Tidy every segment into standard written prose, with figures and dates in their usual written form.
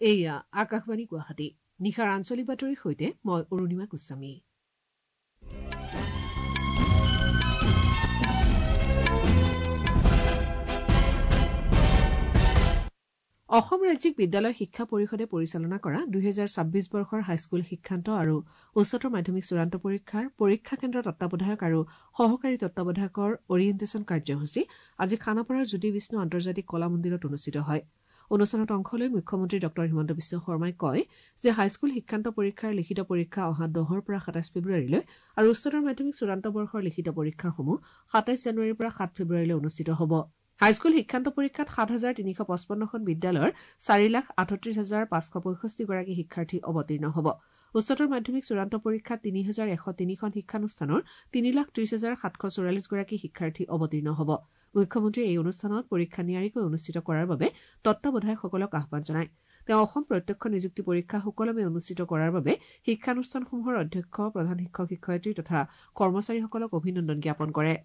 এয়া আকাশবাণী গুৱাহাটী নিশাৰ আঞ্চলিক বাতৰিৰ সৈতে মই অৰুণিমা গোস্বামী। অসম ৰাজ্যিক বিদ্যালয় শিক্ষা পৰিষদে পৰিচালনা কৰা 2026 বৰ্ষৰ হাইস্কুল শিক্ষান্ত আৰু উচ্চতৰ মাধ্যমিক চূড়ান্ত পৰীক্ষাৰ পৰীক্ষা কেন্দ্ৰৰ তত্বাৱধায়ক আৰু সহকাৰী তত্বাৱধায়কৰ অৰিয়েণ্টেশ্যন কাৰ্যসূচী আজি খানাপাৰাৰ জ্যোতি বিষ্ণু আন্তৰ্জাতিক কলা মন্দিৰত অনুষ্ঠিত হয়। অনুষ্ঠানত অংশ লৈ মুখ্যমন্ত্ৰী ডঃ হিমন্ত বিশ্ব শৰ্মাই কয় যে হাইস্কুল শিক্ষান্ত পৰীক্ষাৰ লিখিত পৰীক্ষা অহা 10ৰ পৰা 27 ফেব্ৰুৱাৰীলৈ আৰু উচ্চতৰ মাধ্যমিক চূড়ান্ত বৰ্ষৰ লিখিত পৰীক্ষাসমূহ 27 জানুৱাৰীৰ পৰা 7 ফেব্ৰুৱাৰীলৈ অনুষ্ঠিত হ'ব। হাইস্কুল শিক্ষান্ত পৰীক্ষাত 7,355খন বিদ্যালয়ৰ 4,38,565 গৰাকী শিক্ষাৰ্থী অৱতীৰ্ণ হ'ব। উচ্চতৰ মাধ্যমিক চূড়ান্ত পৰীক্ষাত 3,103খন শিক্ষানুষ্ঠানৰ 3,30,744 গৰাকী শিক্ষাৰ্থী অৱতীৰ্ণ হ'ব। মুখ্যমন্ত্ৰীয়ে এই অনুষ্ঠানত পৰীক্ষা নিয়াৰিকৈ অনুষ্ঠিত কৰাৰ বাবে তত্বাৱধায়কসকলক আহ্বান জনায়। তেওঁ অসম প্ৰত্যক্ষ নিযুক্তি পৰীক্ষা সুকলমে অনুষ্ঠিত কৰাৰ বাবে শিক্ষানুষ্ঠানসমূহৰ অধ্যক্ষ, প্ৰধান শিক্ষক শিক্ষয়িত্ৰী তথা কৰ্মচাৰীসকলক অভিনন্দন জ্ঞাপন কৰে।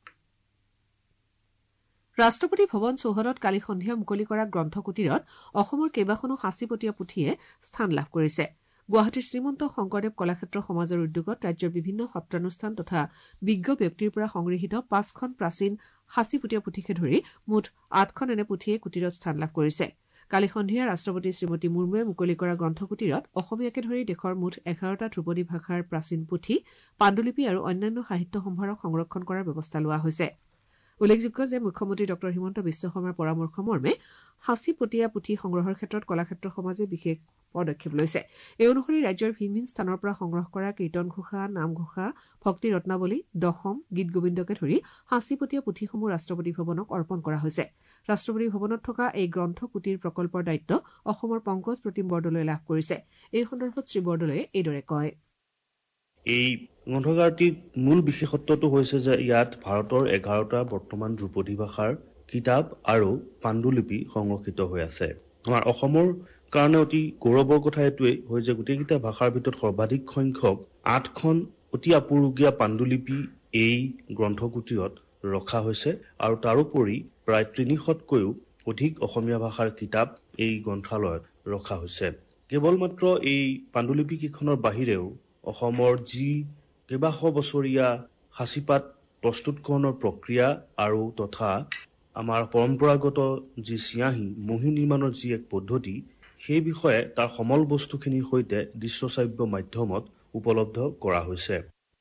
ৰাষ্ট্ৰপতি ভৱন চৌহদত কালি সন্ধিয়া মুকলি কৰা গ্ৰন্থকুটীৰত অসমৰ কেইবাখনো সাঁচিপতীয়া পুথিয়ে স্থান লাভ কৰিছে। গুৱাহাটীৰ শ্ৰীমন্ত শংকৰদেৱ কলাক্ষেত্ৰ সমাজৰ উদ্যোগত ৰাজ্যৰ বিভিন্ন সত্ৰানুষ্ঠান তথা বিজ্ঞ ব্যক্তিৰ পৰা সংগৃহীত 5খন প্ৰাচীন সাঁচিপতীয়া পুথিকে ধৰি মুঠ 8খন এনে পুথিয়ে কুটীৰত স্থান লাভ কৰিছে। কালি সন্ধিয়া ৰাষ্ট্ৰপতি শ্ৰীমতী মুৰ্মুৱে মুকলি কৰা গ্ৰন্থকুটীৰত অসমীয়াকে ধৰি দেশৰ মুঠ 11টা ধ্ৰুপদী ভাষাৰ প্ৰাচীন পুথি, পাণ্ডুলিপি আৰু অন্যান্য সাহিত্য সম্ভাৰক সংৰক্ষণ কৰাৰ ব্যৱস্থা লোৱা হৈছে। উল্লেখযোগ্য যে মুখ্যমন্ত্ৰী ডঃ হিমন্ত বিশ্ব শৰ্মাৰ পৰামৰ্শ মৰ্মে সাঁচিপতীয়া পুথি সংগ্ৰহৰ ক্ষেত্ৰত কলাক্ষেত্ৰ সমাজে বিশেষ পদক্ষেপ লৈছে। এই অনুসৰি ৰাজ্যৰ ভিন ভিন স্থানৰ পৰা সংগ্ৰহ কৰা কীৰ্তন ঘোষা, নামঘোষা, ভক্তি ৰত্নাৱলী, দশম, গীত গোবিন্দকে ধৰি সাঁচিপতীয়া পুথিসমূহ ৰাষ্ট্ৰপতি ভৱনক অৰ্পণ কৰা হৈছে। ৰাষ্ট্ৰপতি ভৱনত থকা এই গ্ৰন্থ কুটীৰ প্ৰকল্পৰ দায়িত্ব অসমৰ পংকজ প্ৰতিম বৰদলৈ লাভ কৰিছে। এই সন্দৰ্ভত শ্ৰী বৰদলৈয়ে এইদৰে কয়। এই গ্ৰন্থগাৰটিৰ মূল বিশেষত্বটো হৈছে যে ইয়াত ভাৰতৰ 11টা বৰ্তমান ধ্ৰুপদী ভাষাৰ কিতাপ আৰু পাণ্ডুলিপি সংৰক্ষিত হৈ আছে। আমাৰ অসমৰ কাৰণে অতি গৌৰৱৰ কথা এইটোৱেই হয় যে গোটেইকেইটা ভাষাৰ ভিতৰত সৰ্বাধিক সংখ্যক 8খন অতি আপুৰুগীয়া পাণ্ডুলিপি এই গ্ৰন্থকুটীৰত ৰখা হৈছে আৰু তাৰোপৰি প্ৰায় 300তকৈও অধিক অসমীয়া ভাষাৰ কিতাপ এই গ্ৰন্থালয়ত ৰখা হৈছে। কেৱল মাত্ৰ এই পাণ্ডুলিপি কেইখনৰ বাহিৰেও অসমৰ যি কেইবাশ বছৰীয়া সাঁচিপাত প্ৰস্তুতকৰণৰ প্ৰক্ৰিয়া আৰু তথা আমাৰ পৰম্পৰাগত যি চিয়াঁহী মহি নিৰ্মাণৰ যি এক পদ্ধতি, সেই বিষয়ে তাৰ সমল বস্তুখিনিৰ সৈতে দৃশ্যশ্ৰাব্য মাধ্যমত উপলব্ধ কৰা হৈছে।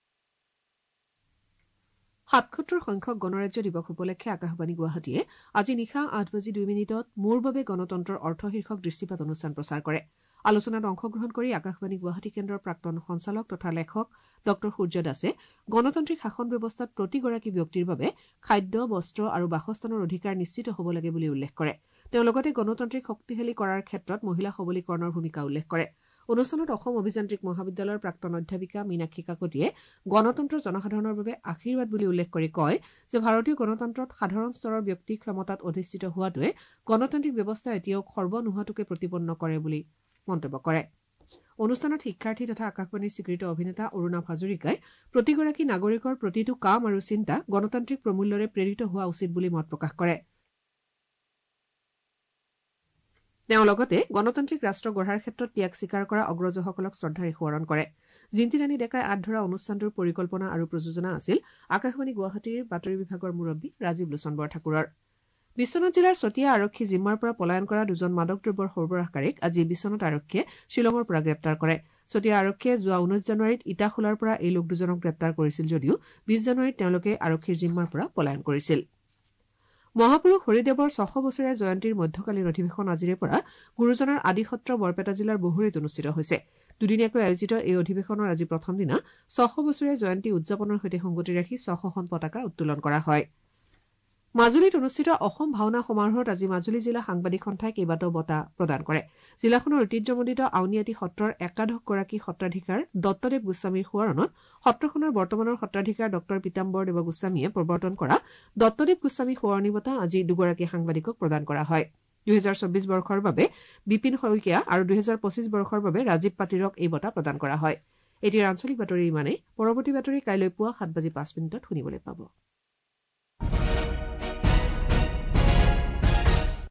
৭৭ সংখ্যক গণৰাজ্য দিৱস উপলক্ষে আকাশবাণী গুৱাহাটীয়ে আজি নিশা 8:02 মোৰ বাবে গণতন্ত্ৰৰ অৰ্থ শীৰ্ষক দৃষ্টিপাত অনুষ্ঠান প্ৰচাৰ কৰে। আলোচনাত অংশগ্ৰহণ কৰি আকাশবাণী গুৱাহাটী কেন্দ্ৰৰ প্ৰাক্তন সঞ্চালক তথা লেখক ডঃ সূৰ্য দাসে গণতান্ত্ৰিক শাসন ব্যৱস্থাত প্ৰতিগৰাকী ব্যক্তিৰ বাবে খাদ্য, বস্ত্ৰ আৰু বাসস্থানৰ অধিকাৰ নিশ্চিত হ'ব লাগে বুলি উল্লেখ কৰে। তেওঁ লগতে গণতান্ত্ৰিক শক্তিশালী কৰাৰ ক্ষেত্ৰত মহিলা সবলীকৰণৰ ভূমিকা উল্লেখ কৰে। অনুষ্ঠানত অসম অভিযান্ত্ৰিক মহাবিদ্যালয়ৰ প্ৰাক্তন অধ্যাপিকা মীনাক্ষী কাকতিয়ে গণতন্ত্ৰ জনসাধাৰণৰ বাবে আশীৰ্বাদ বুলি উল্লেখ কৰি কয় যে ভাৰতীয় গণতন্ত্ৰত সাধাৰণ স্তৰৰ ব্যক্তি ক্ষমতাত অধিষ্ঠিত হোৱাটোৱে গণতান্ত্ৰিক ব্যৱস্থা এতিয়াও খৰ্ব নোহোৱাটোকে প্ৰতিপন্ন কৰে বুলি মন্তব্য কৰে। অনুষ্ঠানত শিক্ষাৰ্থী তথা আকাশবাণীৰ স্বীকৃত অভিনেতা অৰুণাভ হাজৰিকাই প্ৰতিগৰাকী নাগৰিকৰ প্ৰতিটো কাম আৰু চিন্তা গণতান্ত্ৰিক প্ৰমূল্যৰে প্ৰেৰিত হোৱা উচিত বুলি মত প্ৰকাশ কৰে। তেওঁ লগতে গণতান্ত্ৰিক ৰাষ্ট্ৰ গঢ়াৰ ক্ষেত্ৰত ত্যাগ স্বীকাৰ কৰা অগ্ৰজসকলক শ্ৰদ্ধাৰে সোঁৱৰণ কৰে। জিন্তি ৰাণী ডেকাই আঁত ধৰা অনুষ্ঠানটোৰ পৰিকল্পনা আৰু প্ৰযোজনা আছিল আকাশবাণী গুৱাহাটীৰ বাতৰি বিভাগৰ মুৰব্বী ৰাজীৱ লোচন বৰঠাকুৰৰ। বিশ্বনাথ জিলাৰ চতিয়া আৰক্ষী জিম্মাৰ পৰা পলায়ন কৰা 2জন মাদক দ্ৰব্যৰ সৰবৰাহকাৰীক আজি বিশ্বনাথ আৰক্ষীয়ে শ্বিলঙৰ পৰা গ্ৰেপ্তাৰ কৰে। চতিয়া আৰক্ষীয়ে যোৱা 19 জানুৱাৰীত ইটাখোলাৰ পৰা এই লোক দুজনক গ্ৰেপ্তাৰ কৰিছিল যদিও 20 জানুৱাৰীত তেওঁলোকে আৰক্ষীৰ জিম্মাৰ পৰা পলায়ন কৰিছিল। মহাপুৰুষ হৰিদেৱৰ 600 বছৰীয়া জয়ন্তীৰ মধ্যকালীন অধিৱেশন আজিৰে পৰা গুৰুজনাৰ আদিসত্ৰ বৰপেটা জিলাৰ বহুৰীত অনুষ্ঠিত হৈছে। দুদিনীয়াকৈ আয়োজিত এই অধিৱেশনৰ আজি প্ৰথম দিনা 600 বছৰীয়া জয়ন্তী উদযাপনৰ সৈতে সংগতি ৰাখি 600খন পতাকা উত্তোলন কৰা হয়। মাজুলীত অনুষ্ঠিত অসম ভাওনা সমাৰোহত আজি মাজুলী জিলা সাংবাদিক সন্থাই কেইবাটাও বঁটা প্ৰদান কৰে। জিলাখনৰ ঐতিহ্যমণ্ডিত আউনীআটী সত্ৰৰ একাদশগৰাকী সত্ৰাধিকাৰ দত্তদেৱ গোস্বামীৰ সোঁৱৰণত সত্ৰখনৰ বৰ্তমানৰ সত্ৰাধিকাৰ ডঃ পীতাম্বৰ দেৱ গোস্বামীয়ে প্ৰৱৰ্তন কৰা দত্তদেৱ গোস্বামী সোঁৱৰণী বঁটা আজি দুগৰাকী সাংবাদিকক প্ৰদান কৰা হয়। 2024 বৰ্ষৰ বাবে বিপিন শইকীয়া আৰু 2025 বৰ্ষৰ বাবে ৰাজীৱ পাটিৰক এই বঁটা প্ৰদান কৰা হয়। এতিয়া আঞ্চলিক বাতৰি ইমানেই। পৰৱৰ্তী বাতৰি কাইলৈ পুৱা 7:05 শুনিবলৈ পাব।